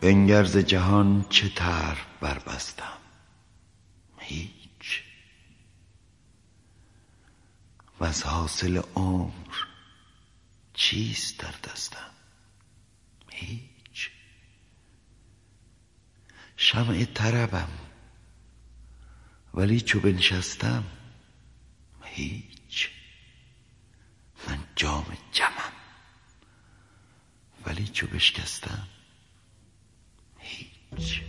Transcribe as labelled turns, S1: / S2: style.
S1: بنگر ز جهان چه طرف بربستم، هیچ. وز حاصل عمر چیست در دستم، هیچ. شمع طربم ولی چو بنشستم، هیچ. من جام جمم ولی چو بشکستم، هیچ.